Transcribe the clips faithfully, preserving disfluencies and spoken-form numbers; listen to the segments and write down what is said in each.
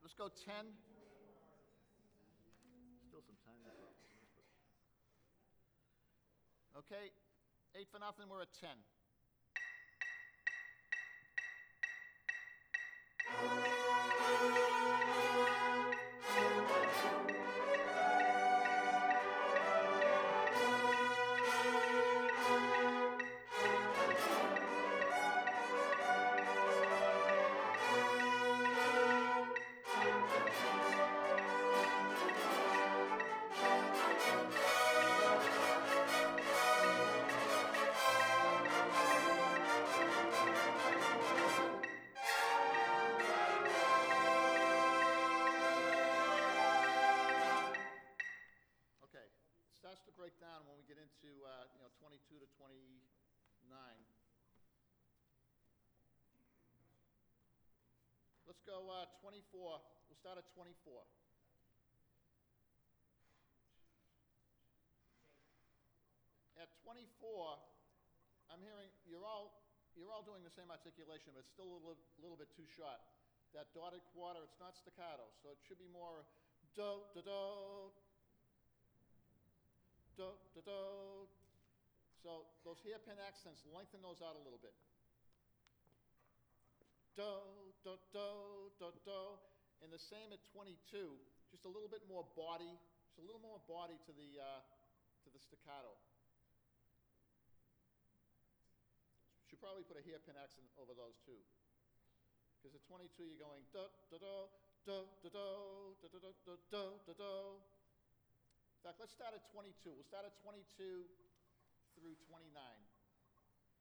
let's go ten. Still some time left. Okay, eight for nothing, we're at ten. Okay, it starts to break down when we get into uh, you know twenty-two to twenty-nine. Let's go uh, twenty-four. We'll start at twenty-four. At twenty-four, I'm hearing you're all you're all doing the same articulation, but it's still a little, little bit too short. That dotted quarter, it's not staccato, so it should be more do do do do do do. So those hairpin accents, lengthen those out a little bit. Do do do do do, and the same at twenty-two. Just a little bit more body, just a little more body to the uh, to the staccato. Should probably put a hairpin accent over those too. Because at twenty-two you're going do do do do do do do do do do do do. In fact, let's start at twenty-two. We'll start at twenty-two through twenty-nine.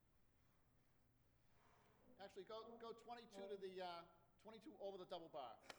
Actually, go go twenty-two to the uh, twenty-two over the double bar.